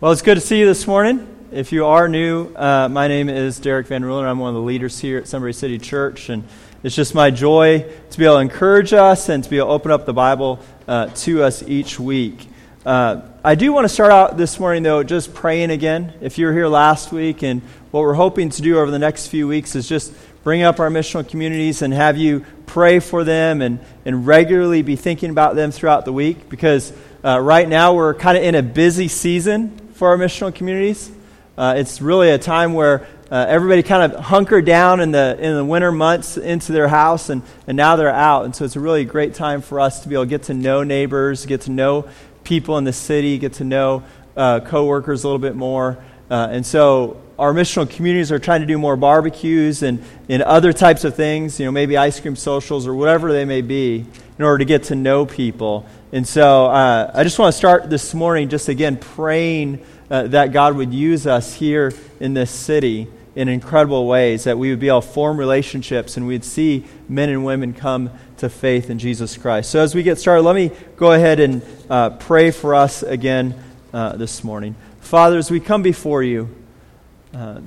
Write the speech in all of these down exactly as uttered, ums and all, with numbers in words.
Well, it's good to see you this morning. If you are new, uh, my name is Derek Van Ruler. I'm one of the leaders here at Sunbury City Church, and it's just my joy to be able to encourage us and to be able to open up the Bible uh, to us each week. Uh, I do want to start out this morning, though, just praying again. If you were here last week, and what we're hoping to do over the next few weeks is just bring up our missional communities and have you pray for them and, and regularly be thinking about them throughout the week, because uh, right now we're kind of in a busy season for our missional communities. Uh, it's really a time where uh, everybody kind of hunkered down in the in the winter months into their house, and, and now they're out. And so it's a really great time for us to be able to get to know neighbors, get to know people in the city, get to know uh, coworkers a little bit more. Uh, and so our missional communities are trying to do more barbecues and, and other types of things, you know, maybe ice cream socials or whatever they may be, in order to get to know people. And so uh, I just want to start this morning just again praying uh, that God would use us here in this city in incredible ways, that we would be able to form relationships and we'd see men and women come to faith in Jesus Christ. So as we get started, let me go ahead and uh, pray for us again uh, this morning. Father, as we come before you, uh,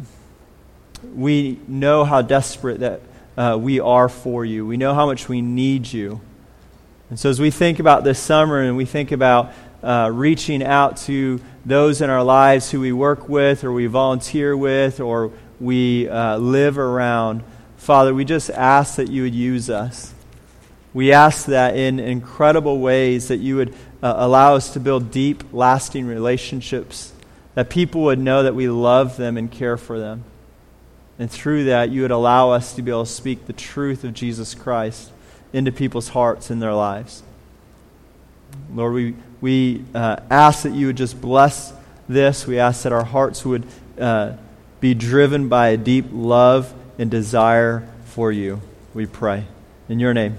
we know how desperate that uh, we are for you. We know how much we need you. And so as we think about this summer and we think about uh, reaching out to those in our lives who we work with or we volunteer with or we uh, live around, Father, we just ask that you would use us. We ask that in incredible ways that you would uh, allow us to build deep, lasting relationships, that people would know that we love them and care for them. And through that, you would allow us to be able to speak the truth of Jesus Christ into people's hearts and their lives. Lord, we we uh, ask that you would just bless this. We ask that our hearts would uh, be driven by a deep love and desire for you. We pray. In your name,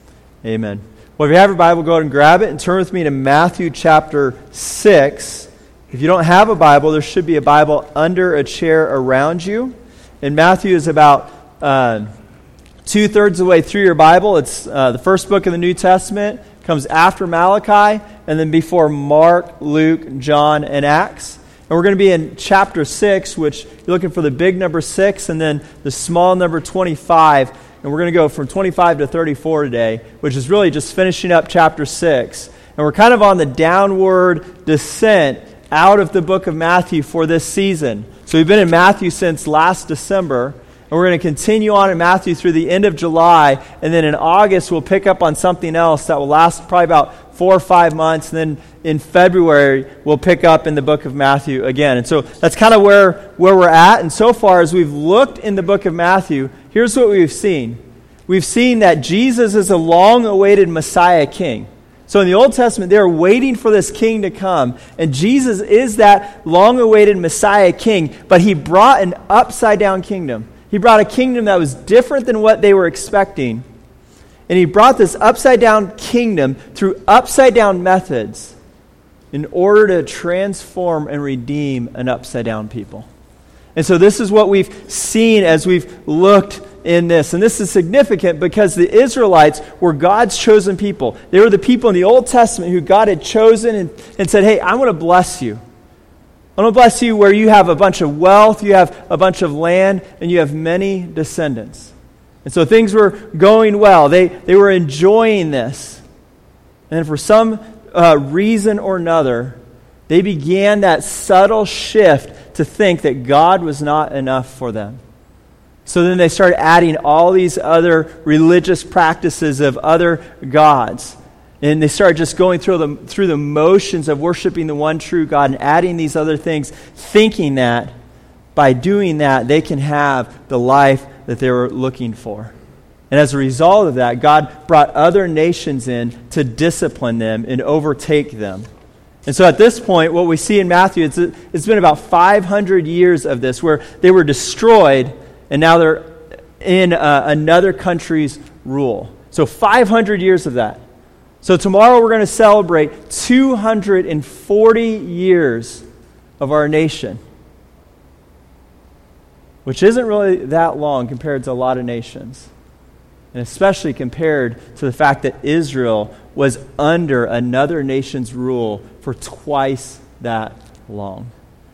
amen. Well, if you have your Bible, go ahead and grab it and turn with me to Matthew chapter six. If you don't have a Bible, there should be a Bible under a chair around you. And Matthew is about Uh, Two-thirds of the way through your Bible. It's uh, the first book of the New Testament, comes after Malachi, and then before Mark, Luke, John, and Acts. And we're going to be in chapter six, which you're looking for the big number six, and then the small number twenty-five. And we're going to go from twenty-five to thirty-four today, which is really just finishing up chapter six. And we're kind of on the downward descent out of the book of Matthew for this season. So we've been in Matthew since last December. And we're going to continue on in Matthew through the end of July. And then in August, we'll pick up on something else that will last probably about four or five months. And then in February, we'll pick up in the book of Matthew again. And so that's kind of where, where we're at. And so far, as we've looked in the book of Matthew, here's what we've seen. We've seen that Jesus is a long-awaited Messiah king. So in the Old Testament, they're waiting for this king to come. And Jesus is that long-awaited Messiah king. But he brought an upside-down kingdom. He brought a kingdom that was different than what they were expecting. And he brought this upside-down kingdom through upside-down methods in order to transform and redeem an upside-down people. And so this is what we've seen as we've looked in this. And this is significant because the Israelites were God's chosen people. They were the people in the Old Testament who God had chosen and, and said, hey, I want to bless you. I want to bless you where you have a bunch of wealth, you have a bunch of land, and you have many descendants. And so things were going well. They they were enjoying this. And for some uh, reason or another, they began that subtle shift to think that God was not enough for them. So then they started adding all these other religious practices of other gods. And they started just going through the, through the motions of worshiping the one true God and adding these other things, thinking that by doing that, they can have the life that they were looking for. And as a result of that, God brought other nations in to discipline them and overtake them. And so at this point, what we see in Matthew, it's, it's been about five hundred years of this, where they were destroyed, and now they're in uh, another country's rule. So five hundred years of that. So tomorrow we're going to celebrate two hundred forty years of our nation, which isn't really that long compared to a lot of nations, and especially compared to the fact that Israel was under another nation's rule for twice that long.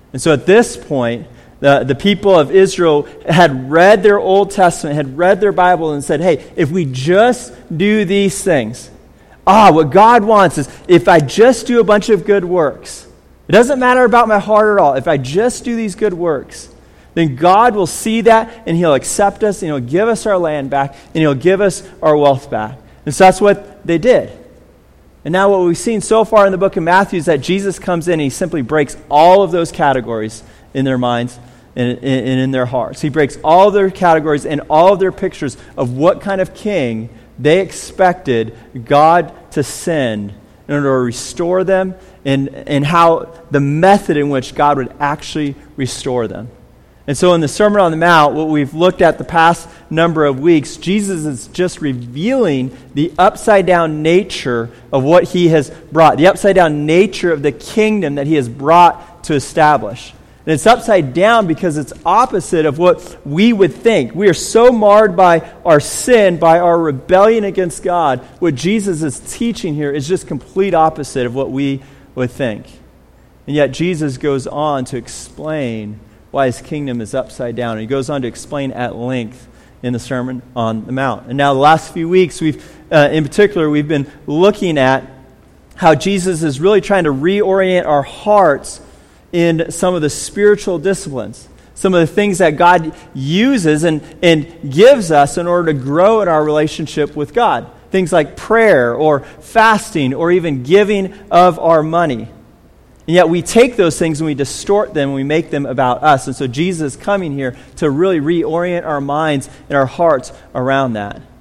And so at this point, the, the people of Israel had read their Old Testament, had read their Bible, and said, hey, if we just do these things, ah, what God wants is if I just do a bunch of good works, it doesn't matter about my heart at all. If I just do these good works, then God will see that and He'll accept us and He'll give us our land back and He'll give us our wealth back. And so that's what they did. And now what we've seen so far in the book of Matthew is that Jesus comes in and He simply breaks all of those categories in their minds and in, in their hearts. He breaks all of their categories and all of their pictures of what kind of king they expected God to send in order to restore them, and, and how the method in which God would actually restore them. And so in the Sermon on the Mount, what we've looked at the past number of weeks, Jesus is just revealing the upside-down nature of what He has brought, the upside-down nature of the kingdom that He has brought to establish. And it's upside down because it's opposite of what we would think. We are so marred by our sin, by our rebellion against God. What Jesus is teaching here is just complete opposite of what we would think. And yet Jesus goes on to explain why His kingdom is upside down. And He goes on to explain at length in the Sermon on the Mount. And now the last few weeks, we've, uh, in particular, we've been looking at how Jesus is really trying to reorient our hearts in some of the spiritual disciplines, some of the things that God uses and, and gives us in order to grow in our relationship with God. Things like prayer or fasting or even giving of our money. And yet we take those things and we distort them and we make them about us. And so Jesus is coming here to really reorient our minds and our hearts around that. And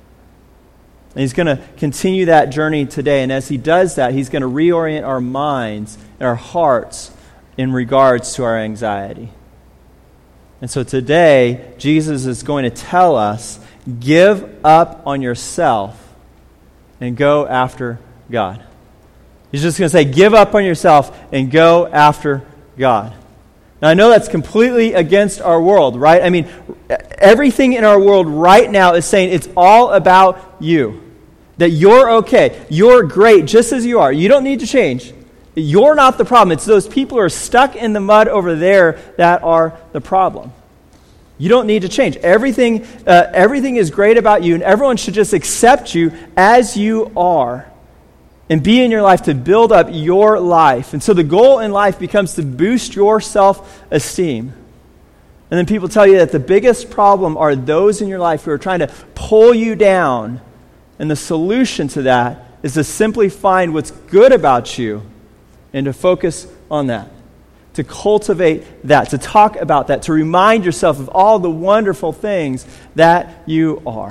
He's going to continue that journey today. And as He does that, He's going to reorient our minds and our hearts in regards to our anxiety. And so today, Jesus is going to tell us, give up on yourself and go after God. He's just going to say, give up on yourself and go after God. Now, I know that's completely against our world, right? I mean, everything in our world right now is saying it's all about you. That you're okay. You're great just as you are. You don't need to change. You're not the problem. It's those people who are stuck in the mud over there that are the problem. You don't need to change. Everything, uh, everything is great about you, and everyone should just accept you as you are and be in your life to build up your life. And so the goal in life becomes to boost your self-esteem. And then people tell you that the biggest problem are those in your life who are trying to pull you down. And the solution to that is to simply find what's good about you and to focus on that, to cultivate that, to talk about that, to remind yourself of all the wonderful things that you are.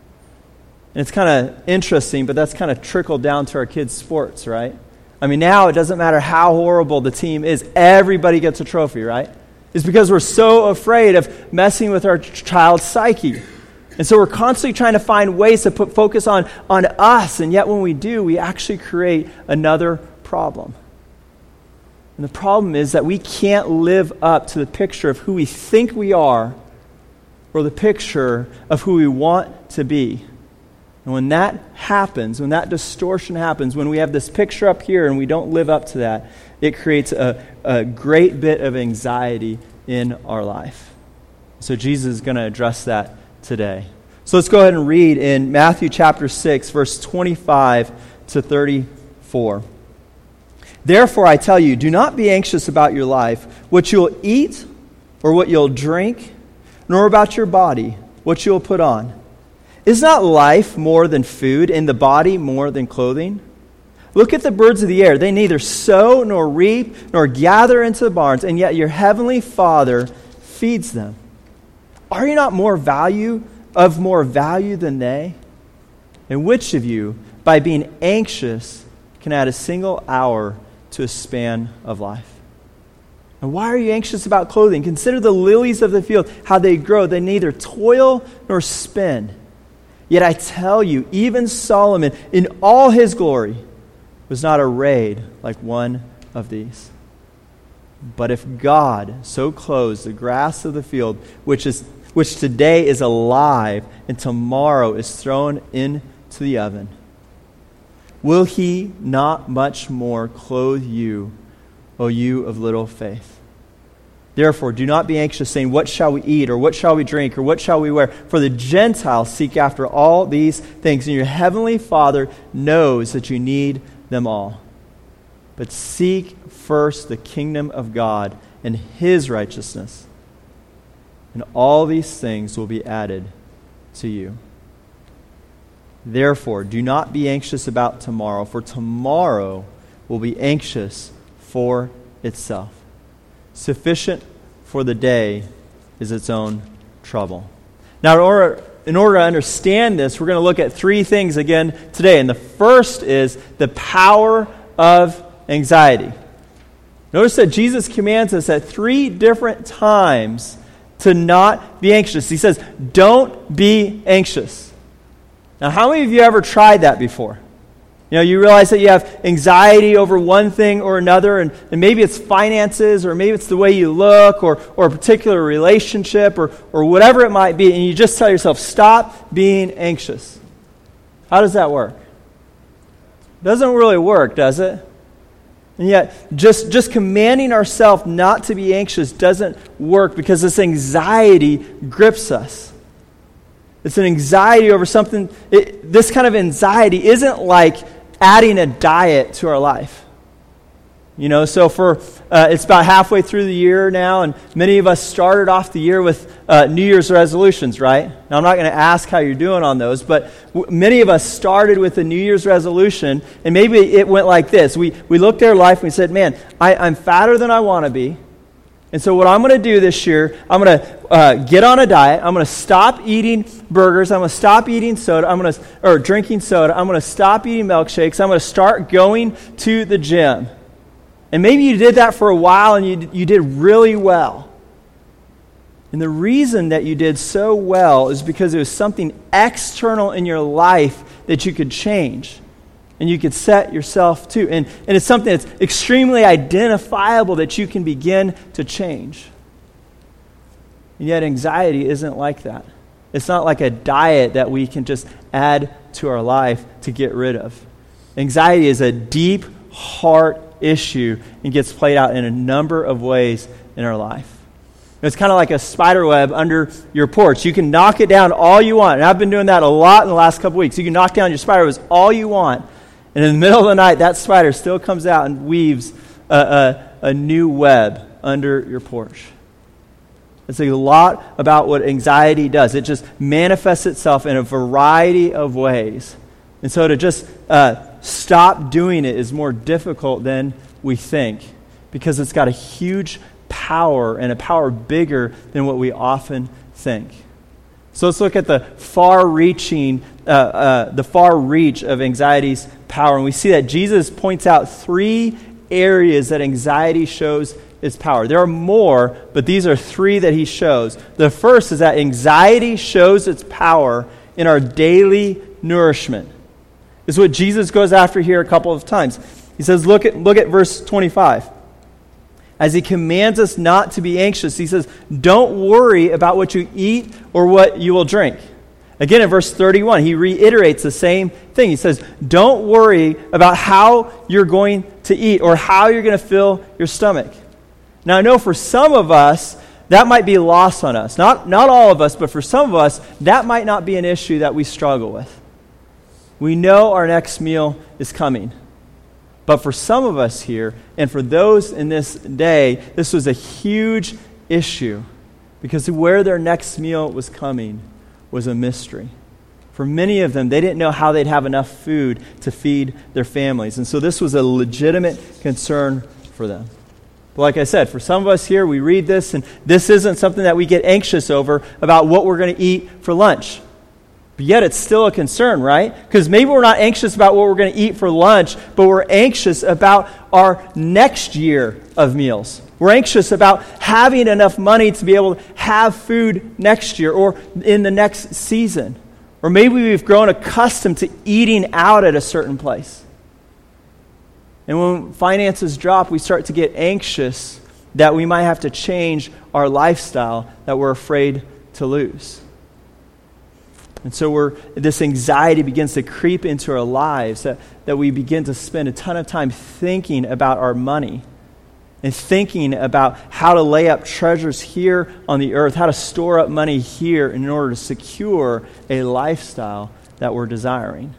And it's kind of interesting, but that's kind of trickled down to our kids' sports, right? I mean, now it doesn't matter how horrible the team is. Everybody gets a trophy, right? It's because we're so afraid of messing with our child's psyche. And so we're constantly trying to find ways to put focus on, on us, and yet when we do, we actually create another problem. And the problem is that we can't live up to the picture of who we think we are or the picture of who we want to be. And when that happens, when that distortion happens, when we have this picture up here and we don't live up to that, it creates a, a great bit of anxiety in our life. So Jesus is going to address that today. So let's go ahead and read in Matthew chapter six, verse twenty-five to thirty-four. Therefore, I tell you, do not be anxious about your life, what you'll eat or what you'll drink, nor about your body, what you'll put on. Is not life more than food, and the body more than clothing? Look at the birds of the air. They neither sow nor reap nor gather into the barns, and yet your heavenly Father feeds them. Are you not more value of more value than they? And which of you, by being anxious, can add a single hour to a span of life? And why are you anxious about clothing? Consider the lilies of the field, how they grow. They neither toil nor spin. Yet I tell you, even Solomon, in all his glory, was not arrayed like one of these. But if God so clothes the grass of the field, which is which today is alive and tomorrow is thrown into the oven, will He not much more clothe you, O you of little faith? Therefore, do not be anxious, saying, what shall we eat, or what shall we drink, or what shall we wear? For the Gentiles seek after all these things, and your heavenly Father knows that you need them all. But seek first the kingdom of God and his righteousness, and all these things will be added to you. Therefore, do not be anxious about tomorrow, for tomorrow will be anxious for itself. Sufficient for the day is its own trouble. Now, in order, in order to understand this, we're going to look at three things again today. And the first is the power of anxiety. Notice that Jesus commands us at three different times to not be anxious. He says, don't be anxious. Now, how many of you ever tried that before? You know, you realize that you have anxiety over one thing or another, and, and maybe it's finances, or maybe it's the way you look, or, or a particular relationship, or, or whatever it might be, and you just tell yourself, stop being anxious. How does that work? It doesn't really work, does it? And yet, just, just commanding ourselves not to be anxious doesn't work, because this anxiety grips us. It's an anxiety over something. It, this kind of anxiety isn't like adding a diet to our life. You know, so for uh, it's about halfway through the year now, and many of us started off the year with uh, New Year's resolutions, right? Now, I'm not going to ask how you're doing on those, but w- many of us started with a New Year's resolution, and maybe it went like this. We we looked at our life and we said, man, I, I'm fatter than I want to be. And so what I'm going to do this year, I'm going to uh, get on a diet. I'm going to stop eating burgers. I'm going to stop eating soda. I'm going to or drinking soda. I'm going to stop eating milkshakes. I'm going to start going to the gym. And maybe you did that for a while and you you did really well. And the reason that you did so well is because it was something external in your life that you could change. And you could set yourself to. And, and it's something that's extremely identifiable that you can begin to change. And yet anxiety isn't like that. It's not like a diet that we can just add to our life to get rid of. Anxiety is a deep heart issue and gets played out in a number of ways in our life. It's kind of like a spider web under your porch. You can knock it down all you want. And I've been doing that a lot in the last couple weeks. You can knock down your spider webs all you want. And in the middle of the night, that spider still comes out and weaves a, a, a new web under your porch. It's a lot about what anxiety does. It just manifests itself in a variety of ways. And so to just uh, stop doing it is more difficult than we think, because it's got a huge power, and a power bigger than what we often think. So let's look at the far-reaching, uh, uh, the far reach of anxiety's power. And we see that Jesus points out three areas that anxiety shows its power. There are more, but these are three that he shows. The first is that anxiety shows its power in our daily nourishment. This is what Jesus goes after here a couple of times. He says, look at, look at verse twenty-five. As he commands us not to be anxious, he says, don't worry about what you eat or what you will drink. Again, in verse thirty-one, he reiterates the same thing. He says, don't worry about how you're going to eat or how you're going to fill your stomach. Now, I know for some of us, that might be lost on us. Not, not all of us, but for some of us, that might not be an issue that we struggle with. We know our next meal is coming. But for some of us here, and for those in this day, this was a huge issue, because where their next meal was coming was a mystery. For many of them, they didn't know how they'd have enough food to feed their families. And so this was a legitimate concern for them. But like I said, for some of us here, we read this, and this isn't something that we get anxious over about what we're going to eat for lunch. But yet it's still a concern, right? Because maybe we're not anxious about what we're going to eat for lunch, but we're anxious about our next year of meals. We're anxious about having enough money to be able to have food next year or in the next season. Or maybe we've grown accustomed to eating out at a certain place. And when finances drop, we start to get anxious that we might have to change our lifestyle that we're afraid to lose. And so we're, this anxiety begins to creep into our lives, that, that we begin to spend a ton of time thinking about our money and thinking about how to lay up treasures here on the earth, how to store up money here in order to secure a lifestyle that we're desiring.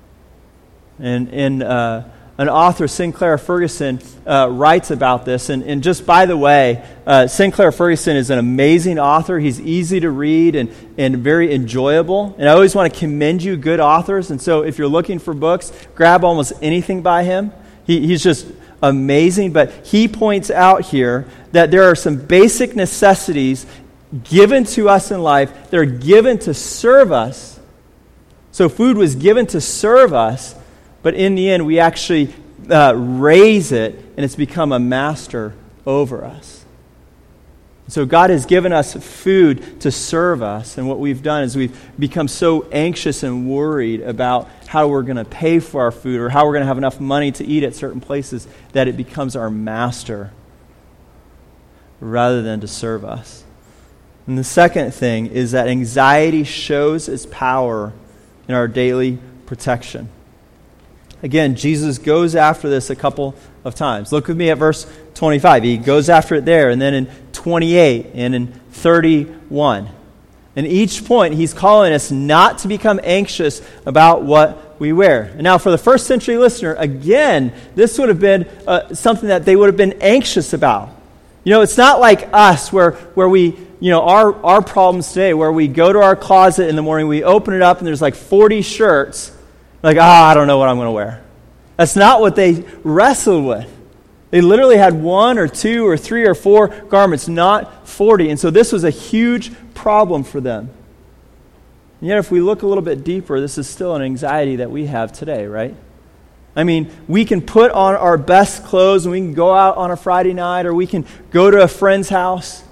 And in uh, an author, Sinclair Ferguson, uh, writes about this. And, and just by the way, uh, Sinclair Ferguson is an amazing author. He's easy to read and, and very enjoyable. And I always want to commend you good authors. And so if you're looking for books, grab almost anything by him. He, he's just amazing. But he points out here that there are some basic necessities given to us in life that are given to serve us. So food was given to serve us, but in the end, we actually uh, raise it, and it's become a master over us. So God has given us food to serve us, and what we've done is we've become so anxious and worried about how we're going to pay for our food or how we're going to have enough money to eat at certain places that it becomes our master rather than to serve us. And the second thing is that anxiety shows its power in our daily protection. Again, Jesus goes after this a couple of times. Look with me at verse twenty-five. He goes after it there, and then in twenty-eight and in thirty-one. And each point, he's calling us not to become anxious about what we wear. And now for the first century listener, again, this would have been uh, something that they would have been anxious about. You know, it's not like us where, where we, you know, our, our problems today, where we go to our closet in the morning, we open it up, and there's like forty shirts. Like, ah, oh, I don't know what I'm going to wear. That's not what they wrestled with. They literally had one or two or three or four garments, not forty. And so this was a huge problem for them. And yet if we look a little bit deeper, this is still an anxiety that we have today, right? I mean, we can put on our best clothes and we can go out on a Friday night, or we can go to a friend's house.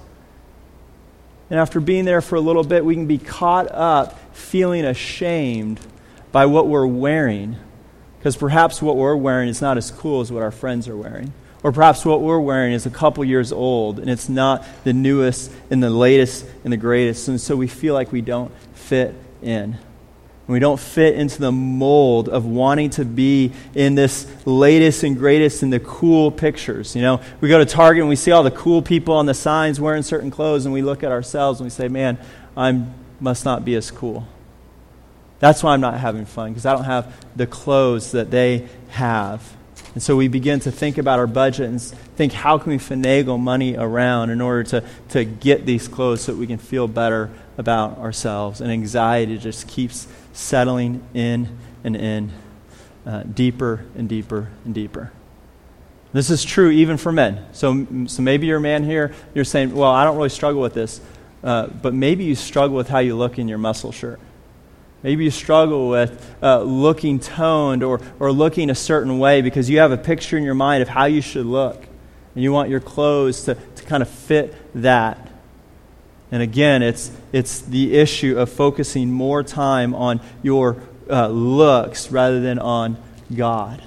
And after being there for a little bit, we can be caught up feeling ashamed by what we're wearing, because perhaps what we're wearing is not as cool as what our friends are wearing. Or perhaps what we're wearing is a couple years old, and it's not the newest and the latest and the greatest, and so we feel like we don't fit in. And we don't fit into the mold of wanting to be in this latest and greatest and the cool pictures. You know, we go to Target and we see all the cool people on the signs wearing certain clothes, and we look at ourselves and we say, man, I must not be as cool. That's why I'm not having fun, because I don't have the clothes that they have. And so we begin to think about our budget and think, how can we finagle money around in order to, to get these clothes so that we can feel better about ourselves? And anxiety just keeps settling in and in, uh, deeper and deeper and deeper. This is true even for men. So, so maybe you're a man here, you're saying, well, I don't really struggle with this, uh, but maybe you struggle with how you look in your muscle shirt. Maybe you struggle with uh, looking toned or, or looking a certain way because you have a picture in your mind of how you should look. And you want your clothes to, to kind of fit that. And again, it's it's the issue of focusing more time on your uh, looks rather than on God.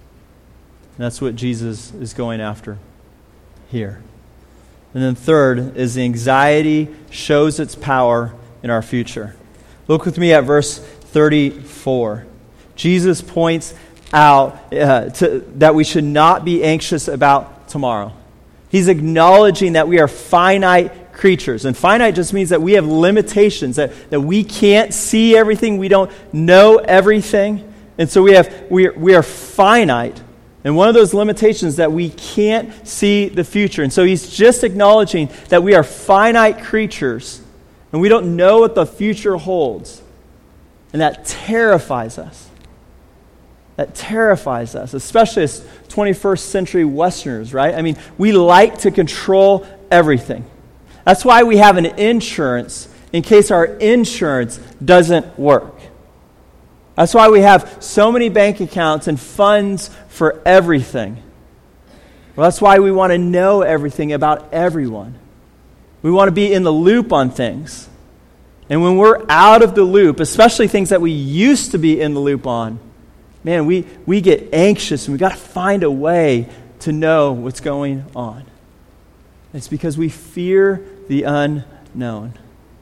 And that's what Jesus is going after here. And then third is the anxiety shows its power in our future. Look with me at verse thirty-four. Jesus points out uh, to, that we should not be anxious about tomorrow. He's acknowledging that we are finite creatures. And finite just means that we have limitations, that, that we can't see everything, we don't know everything. And so we have we are, we are finite. And one of those limitations is that we can't see the future. And so he's just acknowledging that we are finite creatures. And we don't know what the future holds. And that terrifies us. That terrifies us, especially as twenty-first century Westerners, right? I mean, we like to control everything. That's why we have an insurance in case our insurance doesn't work. That's why we have so many bank accounts and funds for everything. Well, that's why we want to know everything about everyone. We want to be in the loop on things. And when we're out of the loop, especially things that we used to be in the loop on, man, we, we get anxious and we've got to find a way to know what's going on. It's because we fear the unknown.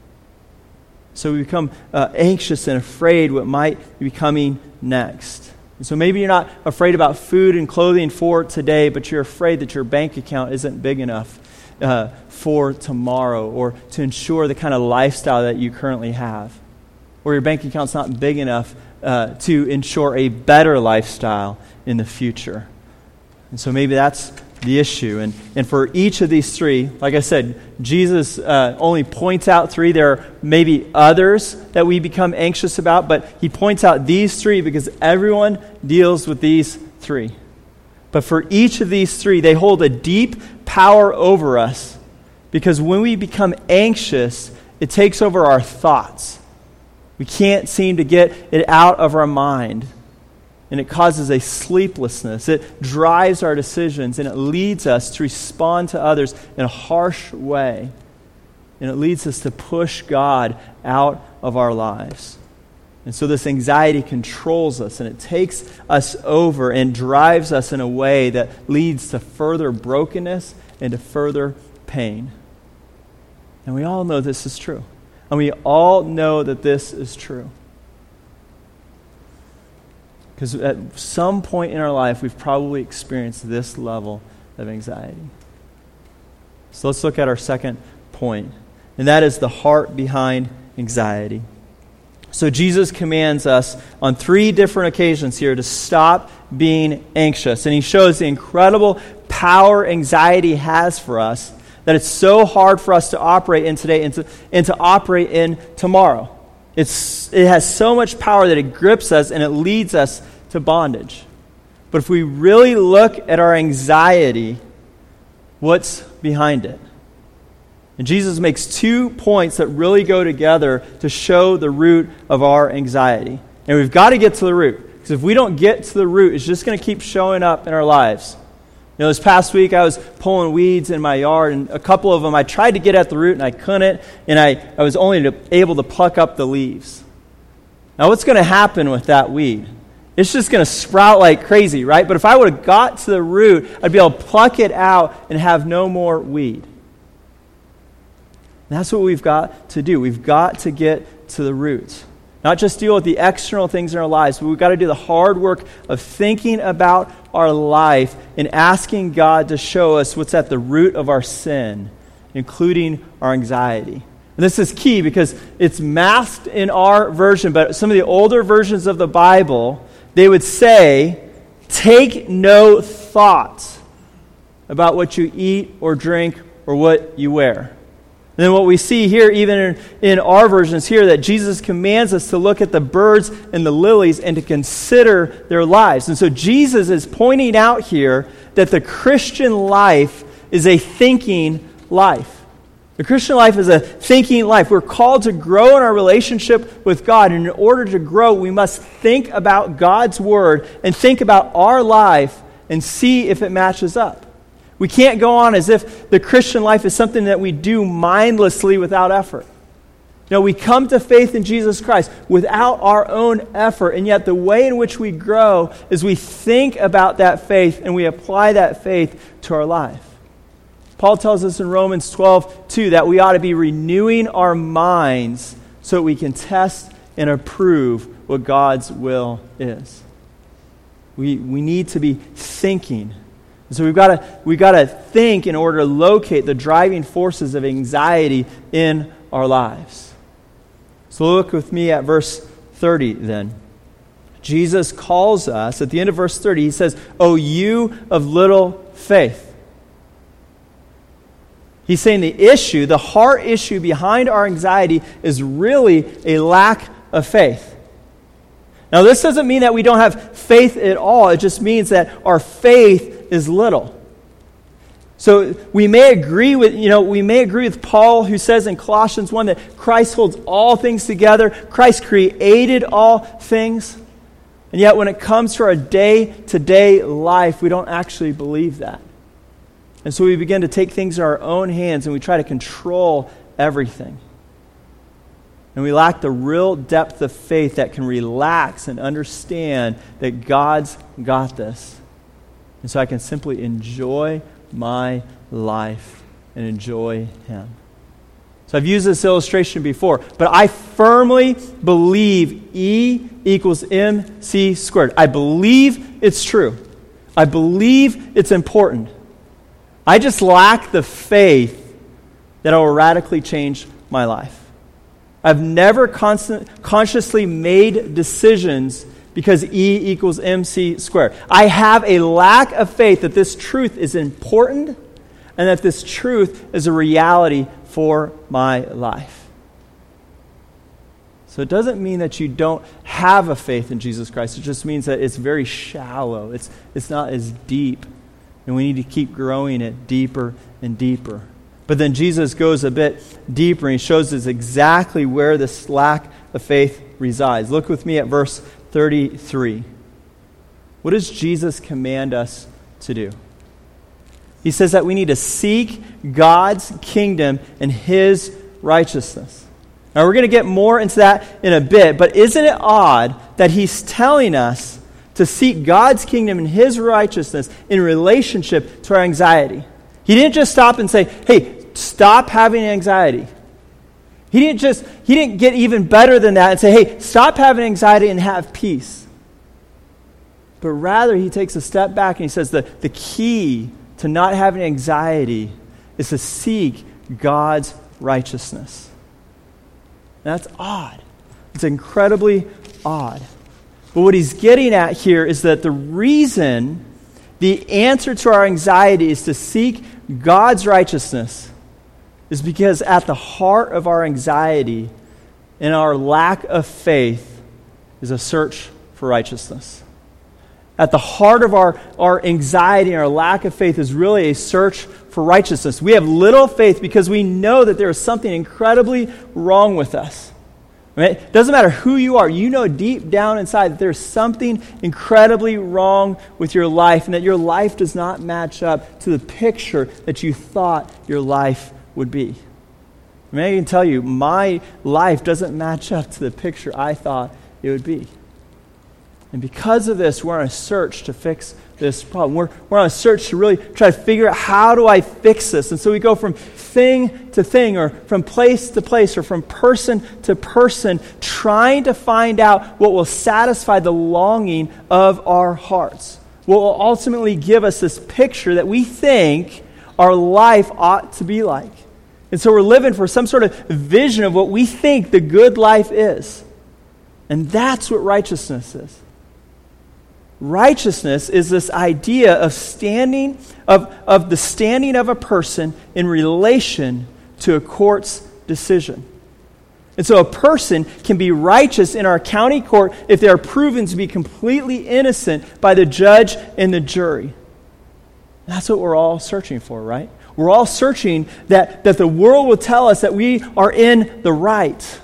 So we become uh, anxious and afraid what might be coming next. And so maybe you're not afraid about food and clothing for today, but you're afraid that your bank account isn't big enough uh, for tomorrow, or to ensure the kind of lifestyle that you currently have. Or your bank account's not big enough uh, to ensure a better lifestyle in the future. And so maybe that's the issue. And, and for each of these three, like I said, Jesus uh, only points out three. There are maybe others that we become anxious about, but he points out these three because everyone deals with these three. But for each of these three, they hold a deep power over us, because when we become anxious, it takes over our thoughts. We can't seem to get it out of our mind. And it causes a sleeplessness. It drives our decisions, and it leads us to respond to others in a harsh way. And it leads us to push God out of our lives. And so this anxiety controls us, and it takes us over and drives us in a way that leads to further brokenness and to further pain. And we all know this is true. And we all know that this is true. Because at some point in our life, we've probably experienced this level of anxiety. So let's look at our second point, and that is the heart behind anxiety. So Jesus commands us on three different occasions here to stop being anxious. And he shows the incredible power anxiety has for us, that it's so hard for us to operate in today and to, and to operate in tomorrow. It's, it has so much power that it grips us and it leads us to bondage. But if we really look at our anxiety, what's behind it? And Jesus makes two points that really go together to show the root of our anxiety. And we've got to get to the root, because if we don't get to the root, it's just going to keep showing up in our lives. You know, this past week I was pulling weeds in my yard, and a couple of them I tried to get at the root and I couldn't, and I, I was only to, able to pluck up the leaves. Now what's going to happen with that weed? It's just going to sprout like crazy, right? But if I would have got to the root, I'd be able to pluck it out and have no more weed. And that's what we've got to do. We've got to get to the root. Not just deal with the external things in our lives, but we've got to do the hard work of thinking about our life and asking God to show us what's at the root of our sin, including our anxiety. And this is key because it's masked in our version, but some of the older versions of the Bible, they would say, take no thought about what you eat or drink or what you wear. And then what we see here, even in, in our versions here, that Jesus commands us to look at the birds and the lilies and to consider their lives. And so Jesus is pointing out here that the Christian life is a thinking life. The Christian life is a thinking life. We're called to grow in our relationship with God. And in order to grow, we must think about God's Word and think about our life and see if it matches up. We can't go on as if the Christian life is something that we do mindlessly without effort. No, we come to faith in Jesus Christ without our own effort, and yet the way in which we grow is we think about that faith and we apply that faith to our life. Paul tells us in Romans twelve two that we ought to be renewing our minds so that we can test and approve what God's will is. We, we need to be thinking. So we've got to we've got to think in order to locate the driving forces of anxiety in our lives. So look with me at verse thirty then. Jesus calls us, at the end of verse thirty, he says, "O you of little faith." He's saying the issue, the heart issue behind our anxiety is really a lack of faith. Now this doesn't mean that we don't have faith at all. It just means that our faith is little. So we may agree with, you know, we may agree with Paul, who says in Colossians one that Christ holds all things together. Christ created all things. And yet when it comes to our day-to-day life, we don't actually believe that. And so we begin to take things in our own hands and we try to control everything. And we lack the real depth of faith that can relax and understand that God's got this. And so I can simply enjoy my life and enjoy Him. So I've used this illustration before, but I firmly believe E equals M C squared. I believe it's true. I believe it's important. I just lack the faith that it will radically change my life. I've never constant, consciously made decisions because E equals M C squared. I have a lack of faith that this truth is important and that this truth is a reality for my life. So it doesn't mean that you don't have a faith in Jesus Christ. It just means that it's very shallow. It's, it's not as deep. And we need to keep growing it deeper and deeper. But then Jesus goes a bit deeper and he shows us exactly where this lack of faith resides. Look with me at verse thirty-three. What does Jesus command us to do? He says that we need to seek God's kingdom and His righteousness. Now we're going to get more into that in a bit, but isn't it odd that He's telling us to seek God's kingdom and His righteousness in relationship to our anxiety? He didn't just stop and say, hey, stop having anxiety. He didn't just, he didn't get even better than that and say, hey, stop having anxiety and have peace. But rather, He takes a step back and He says that the key to not having anxiety is to seek God's righteousness. And that's odd. It's incredibly odd. But what He's getting at here is that the reason, the answer to our anxiety is to seek God's righteousness is because at the heart of our anxiety and our lack of faith is a search for righteousness. At the heart of our, our anxiety and our lack of faith is really a search for righteousness. We have little faith because we know that there is something incredibly wrong with us. Right? It doesn't matter who you are. You know deep down inside that there's something incredibly wrong with your life and that your life does not match up to the picture that you thought your life would be. I mean, I can tell you, my life doesn't match up to the picture I thought it would be. And because of this, we're on a search to fix this problem. We're, we're on a search to really try to figure out, how do I fix this? And so we go from thing to thing, or from place to place, or from person to person, trying to find out what will satisfy the longing of our hearts. What will ultimately give us this picture that we think our life ought to be like. And so we're living for some sort of vision of what we think the good life is. And that's what righteousness is. Righteousness is this idea of standing, of, of the standing of a person in relation to a court's decision. And so a person can be righteous in our county court if they are proven to be completely innocent by the judge and the jury. That's what we're all searching for, right? We're all searching that, that the world will tell us that we are in the right.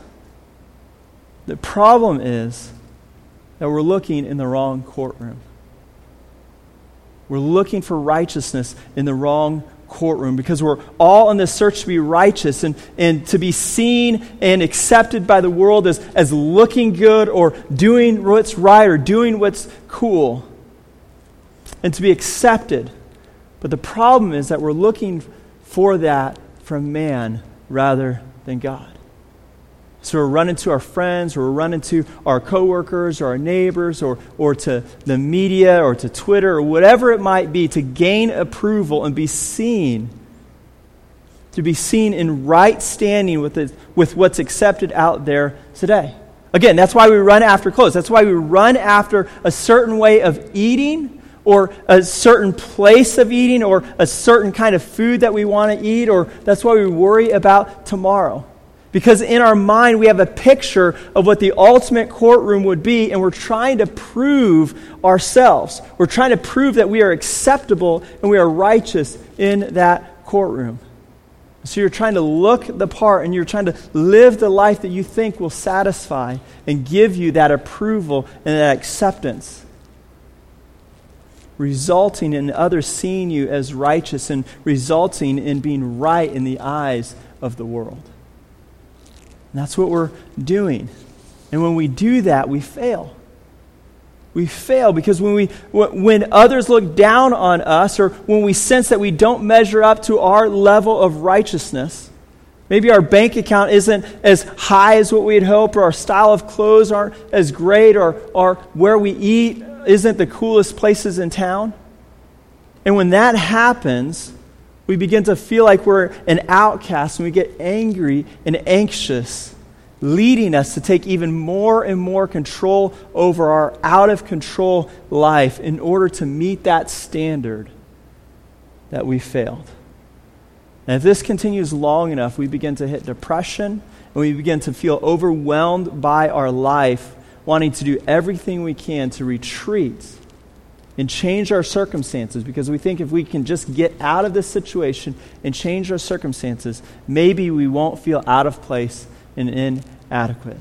The problem is that we're looking in the wrong courtroom. We're looking for righteousness in the wrong courtroom because we're all on this search to be righteous and, and to be seen and accepted by the world as, as looking good or doing what's right or doing what's cool and to be accepted. But the problem is that we're looking for that from man rather than God. So we're running to our friends, or we're running to our coworkers, or our neighbors, or, or to the media, or to Twitter, or whatever it might be, to gain approval and be seen, to be seen in right standing with it, with what's accepted out there today. Again, that's why we run after clothes. That's why we run after a certain way of eating, or a certain place of eating, or a certain kind of food that we want to eat, or that's why we worry about tomorrow. Because in our mind, we have a picture of what the ultimate courtroom would be, and we're trying to prove ourselves. We're trying to prove that we are acceptable and we are righteous in that courtroom. So you're trying to look the part, and you're trying to live the life that you think will satisfy and give you that approval and that acceptance, resulting in others seeing you as righteous and resulting in being right in the eyes of the world. And that's what we're doing. And when we do that, we fail. We fail because when we when others look down on us, or when we sense that we don't measure up to our level of righteousness, Maybe our bank account isn't as high as what we'd hope, or our style of clothes aren't as great, or, or where we eat isn't the coolest places in town. And when that happens, we begin to feel like we're an outcast, and we get angry and anxious, leading us to take even more and more control over our out-of-control life in order to meet that standard that we failed. And if this continues long enough, we begin to hit depression, and we begin to feel overwhelmed by our life, wanting to do everything we can to retreat and change our circumstances, because we think if we can just get out of this situation and change our circumstances, maybe we won't feel out of place and inadequate.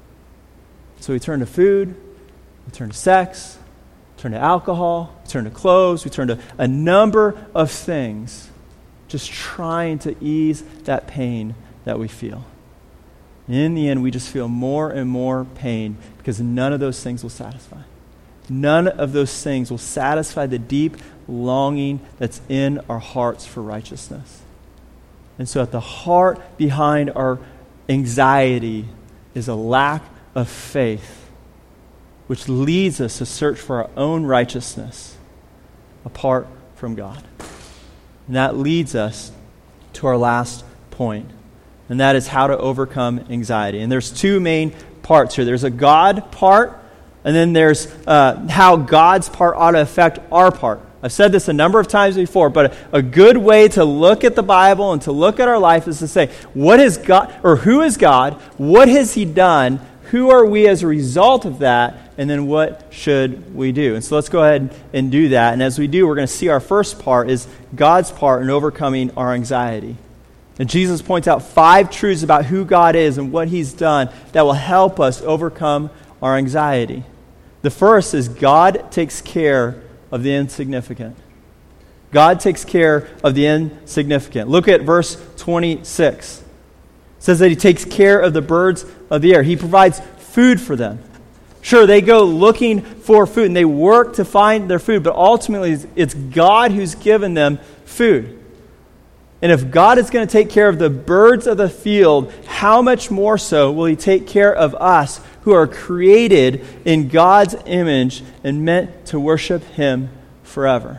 So we turn to food, we turn to sex, we turn to alcohol, we turn to clothes, we turn to a number of things, just trying to ease that pain that we feel. And in the end, we just feel more and more pain because none of those things will satisfy. None of those things will satisfy the deep longing that's in our hearts for righteousness. And so at the heart behind our anxiety is a lack of faith, which leads us to search for our own righteousness apart from God. And that leads us to our last point, and that is how to overcome anxiety. And there's two main parts here. There's a God part, and then there's uh, how God's part ought to affect our part. I've said this a number of times before, but a, a good way to look at the Bible and to look at our life is to say, what is God, or who is God? What has He done? Who are we as a result of that? And then what should we do? And so let's go ahead and do that. And as we do, we're going to see our first part is God's part in overcoming our anxiety. And Jesus points out five truths about who God is and what He's done that will help us overcome our anxiety. The first is God takes care of the insignificant. God takes care of the insignificant. Look at verse twenty-six. It says that He takes care of the birds of the air. He provides food for them. Sure, they go looking for food and they work to find their food, but ultimately it's God who's given them food. And if God is going to take care of the birds of the field, how much more so will He take care of us who are created in God's image and meant to worship Him forever?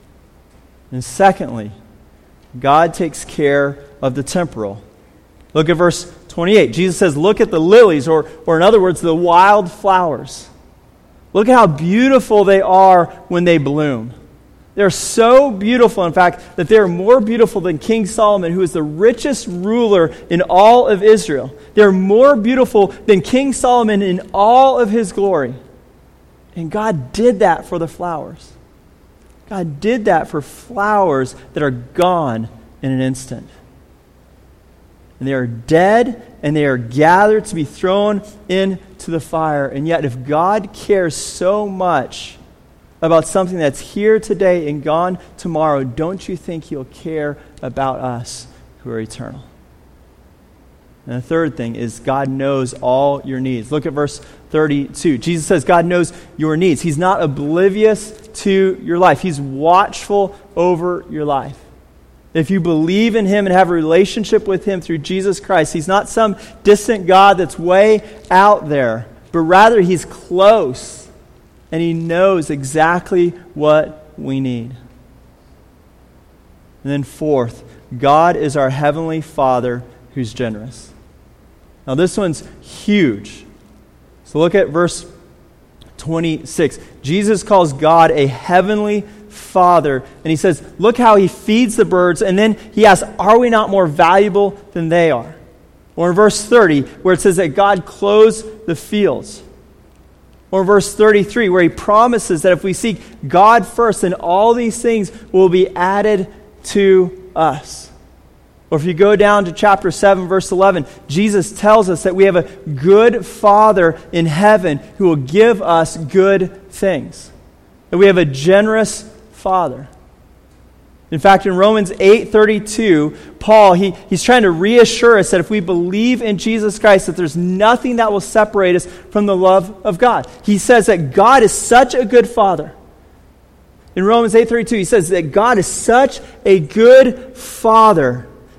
And secondly, God takes care of the temporal. Look at verse twenty-eight. Jesus says, look at the lilies, or, or in other words, the wild flowers. Look at how beautiful they are when they bloom. They're so beautiful, in fact, that they're more beautiful than King Solomon, who is the richest ruler in all of Israel. They're more beautiful than King Solomon in all of his glory. And God did that for the flowers. God did that for flowers that are gone in an instant. And they are dead, and they are gathered to be thrown into the fire. And yet, if God cares so much about something that's here today and gone tomorrow, don't you think He'll care about us who are eternal? And the third thing is God knows all your needs. Look at verse thirty-two. Jesus says God knows your needs. He's not oblivious to your life. He's watchful over your life. If you believe in Him and have a relationship with Him through Jesus Christ, He's not some distant God that's way out there, but rather He's close, and He knows exactly what we need. And then fourth, God is our Heavenly Father who's generous. Now this one's huge. So look at verse twenty-six. Jesus calls God a Heavenly Father, and He says, look how He feeds the birds, and then He asks, are we not more valuable than they are? Or in verse thirty, where it says that God clothes the fields. Or verse thirty-three, where He promises that if we seek God first, then all these things will be added to us. Or if you go down to chapter seven, verse eleven, Jesus tells us that we have a good Father in heaven who will give us good things. That we have a generous Father. In fact, in Romans eight thirty-two, Paul, he, he's trying to reassure us that if we believe in Jesus Christ, that there's nothing that will separate us from the love of God. He says that God is such a good Father. In Romans eight thirty-two, he says that God is such a good Father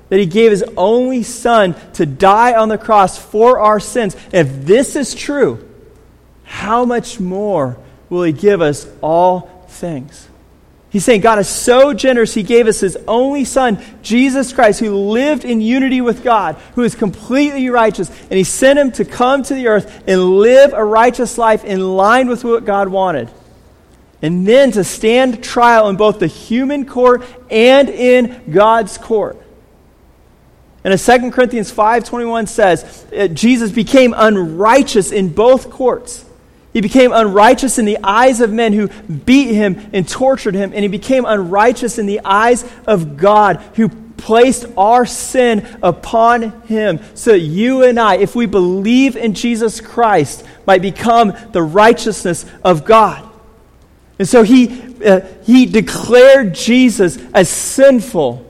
that he gave his only Son to die on the cross for our sins. And if this is true, how much more will he give us all things? He's saying God is so generous, he gave us his only Son, Jesus Christ, who lived in unity with God, who is completely righteous, and he sent him to come to the earth and live a righteous life in line with what God wanted. And then to stand trial in both the human court and in God's court. And as Second Corinthians five twenty-one says, Jesus became unrighteous in both courts. He became unrighteous in the eyes of men who beat him and tortured him, and he became unrighteous in the eyes of God, who placed our sin upon him, so that you and I, if we believe in Jesus Christ, might become the righteousness of God. And so he, uh, he declared Jesus as sinful.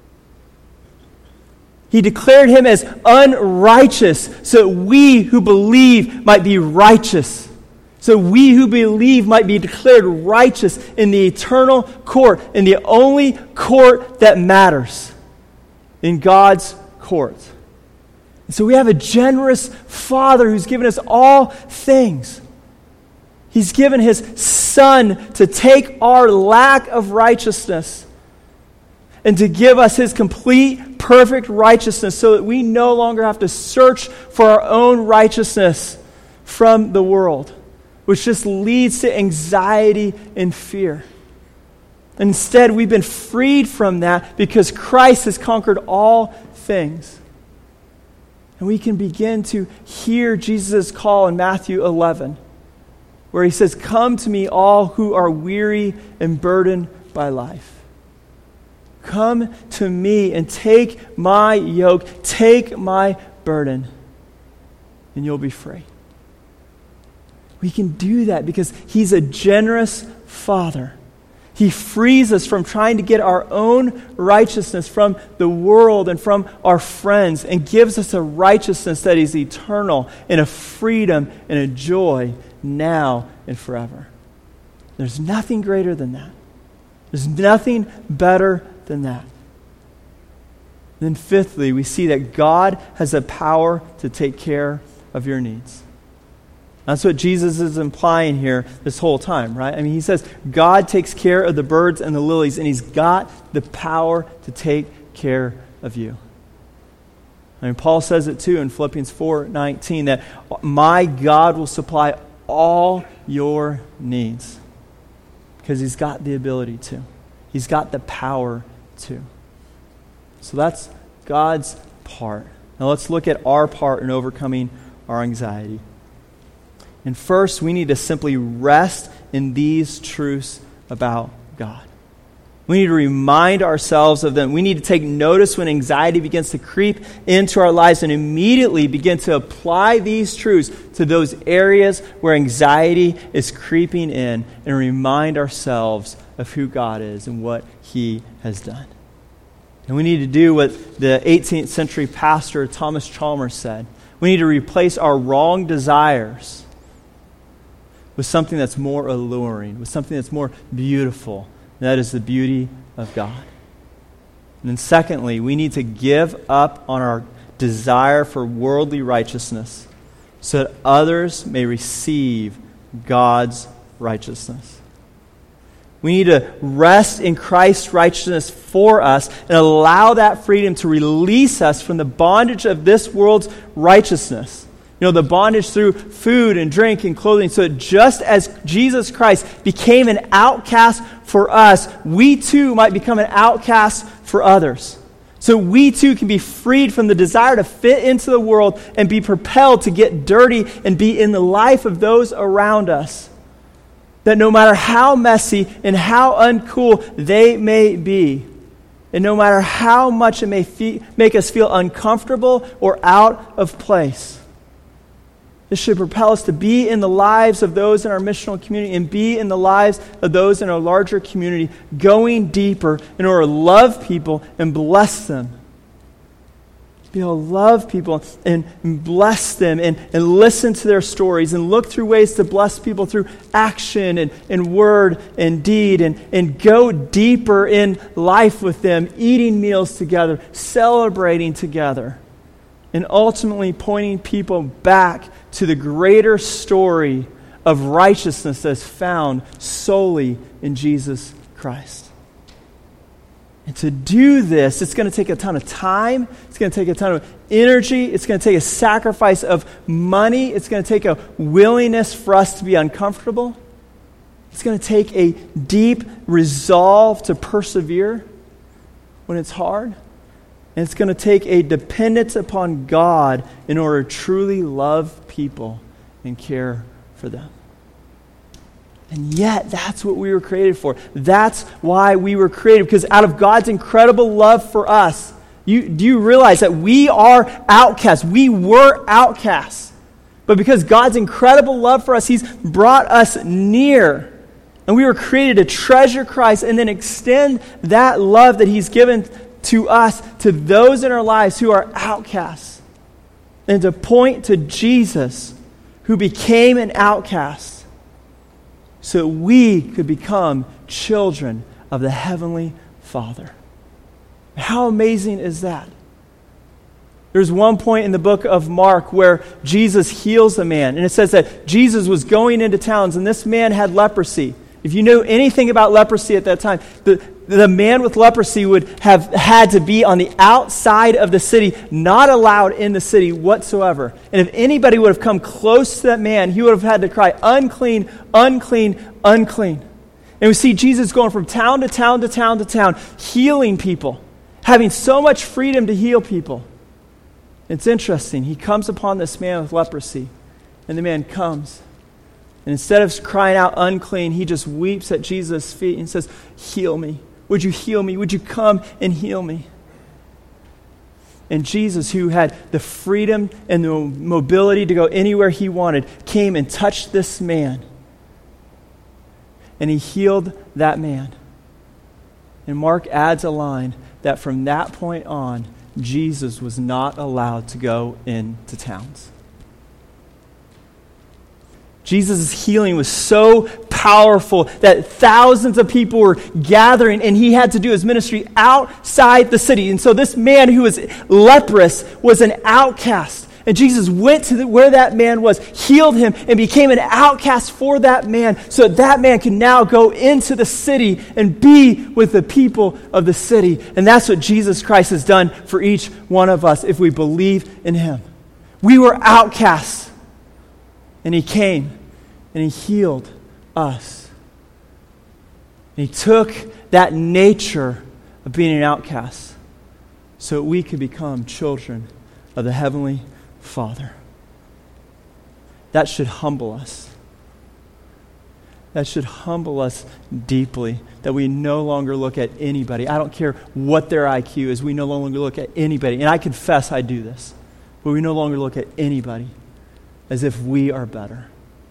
He declared him as unrighteous, so that we who believe might be righteous. So we who believe might be declared righteous in the eternal court, in the only court that matters, in God's court. And so we have a generous Father who's given us all things. He's given his Son to take our lack of righteousness and to give us his complete, perfect righteousness, so that we no longer have to search for our own righteousness from the world, which just leads to anxiety and fear. Instead, we've been freed from that because Christ has conquered all things. And we can begin to hear Jesus' call in Matthew eleven, where he says, "Come to me, all who are weary and burdened by life. Come to me and take my yoke, take my burden, and you'll be free." We can do that because he's a generous Father. He frees us from trying to get our own righteousness from the world and from our friends, and gives us a righteousness that is eternal, and a freedom and a joy now and forever. There's nothing greater than that. There's nothing better than that. Then fifthly, we see that God has the power to take care of your needs. That's what Jesus is implying here this whole time, right? I mean, he says God takes care of the birds and the lilies, and he's got the power to take care of you. I mean, Paul says it too in Philippians four nineteen, that my God will supply all your needs, because he's got the ability to. He's got the power to. So that's God's part. Now let's look at our part in overcoming our anxiety. And first, we need to simply rest in these truths about God. We need to remind ourselves of them. We need to take notice when anxiety begins to creep into our lives, and immediately begin to apply these truths to those areas where anxiety is creeping in, and remind ourselves of who God is and what he has done. And we need to do what the eighteenth century pastor Thomas Chalmers said. We need to replace our wrong desires with something that's more alluring, with something that's more beautiful. And that is the beauty of God. And then secondly, we need to give up on our desire for worldly righteousness, so that others may receive God's righteousness. We need to rest in Christ's righteousness for us, and allow that freedom to release us from the bondage of this world's righteousness. You know, the bondage through food and drink and clothing. So that just as Jesus Christ became an outcast for us, we too might become an outcast for others. So we too can be freed from the desire to fit into the world and be propelled to get dirty and be in the life of those around us. That no matter how messy and how uncool they may be, and no matter how much it may fe- make us feel uncomfortable or out of place, this should propel us to be in the lives of those in our missional community, and be in the lives of those in our larger community, going deeper in order to love people and bless them. Be able to love people and bless them and, and listen to their stories and look through ways to bless people through action and, and word and deed and, and go deeper in life with them, eating meals together, celebrating together, and ultimately pointing people back to the greater story of righteousness that's found solely in Jesus Christ. And to do this, it's going to take a ton of time. It's going to take a ton of energy. It's going to take a sacrifice of money. It's going to take a willingness for us to be uncomfortable. It's going to take a deep resolve to persevere when it's hard. And it's going to take a dependence upon God in order to truly love people and care for them. And yet, that's what we were created for. That's why we were created, because out of God's incredible love for us, you, do you realize that we are outcasts? We were outcasts. But because God's incredible love for us, He's brought us near. And we were created to treasure Christ and then extend that love that He's given to us, to those in our lives who are outcasts. And to point to Jesus, who became an outcast, so we could become children of the Heavenly Father. How amazing is that? There's one point in the book of Mark where Jesus heals a man, and it says that Jesus was going into towns, and this man had leprosy. If you knew anything about leprosy at that time, the, the man with leprosy would have had to be on the outside of the city, not allowed in the city whatsoever. And if anybody would have come close to that man, he would have had to cry, unclean, unclean, unclean. And we see Jesus going from town to town to town to town, healing people, having so much freedom to heal people. It's interesting. He comes upon this man with leprosy, and the man comes. And instead of crying out unclean, he just weeps at Jesus' feet and says, heal me. Would you heal me? Would you come and heal me? And Jesus, who had the freedom and the mobility to go anywhere he wanted, came and touched this man. And he healed that man. And Mark adds a line that from that point on, Jesus was not allowed to go into towns. Jesus' healing was so powerful that thousands of people were gathering, and he had to do his ministry outside the city. And so this man who was leprous was an outcast. And Jesus went to the, where that man was, healed him, and became an outcast for that man, so that that man could now go into the city and be with the people of the city. And that's what Jesus Christ has done for each one of us if we believe in him. We were outcasts, and he came and he healed us. And he took that nature of being an outcast so that we could become children of the Heavenly Father. That should humble us. That should humble us deeply, that we no longer look at anybody. I don't care what their I Q is. We no longer look at anybody. And I confess I do this. But we no longer look at anybody as if we are better.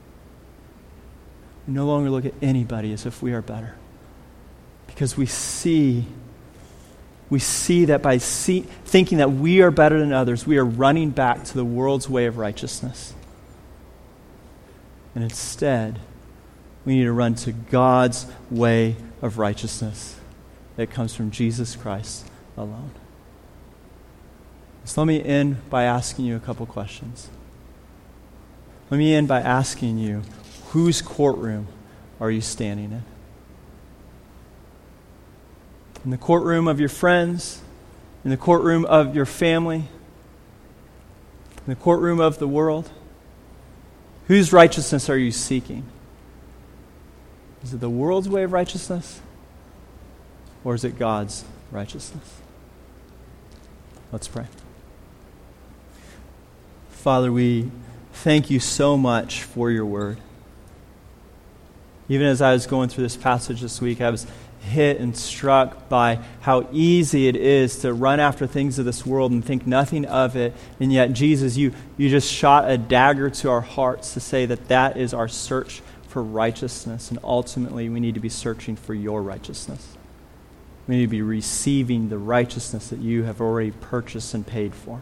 We no longer look at anybody as if we are better. Because we see, we see that by see, thinking that we are better than others, we are running back to the world's way of righteousness. And instead, we need to run to God's way of righteousness that comes from Jesus Christ alone. So let me end by asking you a couple questions. Let me end by asking you, whose courtroom are you standing in? In the courtroom of your friends? In the courtroom of your family? In the courtroom of the world? Whose righteousness are you seeking? Is it the world's way of righteousness? Or is it God's righteousness? Let's pray. Father, we thank you so much for your word. Even as I was going through this passage this week, I was hit and struck by how easy it is to run after things of this world and think nothing of it. And yet, Jesus, you, you just shot a dagger to our hearts to say that that is our search for righteousness. And ultimately, we need to be searching for your righteousness. We need to be receiving the righteousness that you have already purchased and paid for.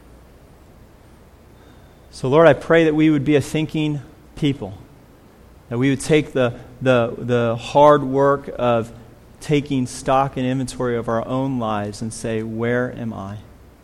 So Lord, I pray that we would be a thinking people, that we would take the, the, the hard work of taking stock and inventory of our own lives and say, where am I?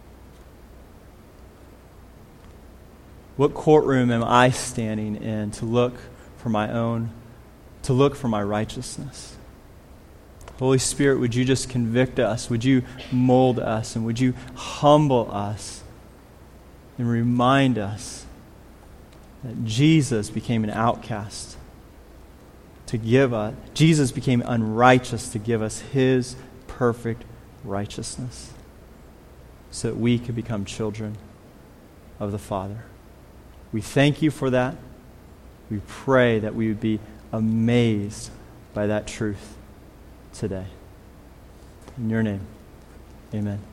What courtroom am I standing in to look for my own, to look for my righteousness? Holy Spirit, would you just convict us? Would you mold us? And would you humble us and remind us that Jesus became an outcast to give us, Jesus became unrighteous to give us his perfect righteousness so that we could become children of the Father. We thank you for that. We pray that we would be amazed by that truth today. In your name, amen.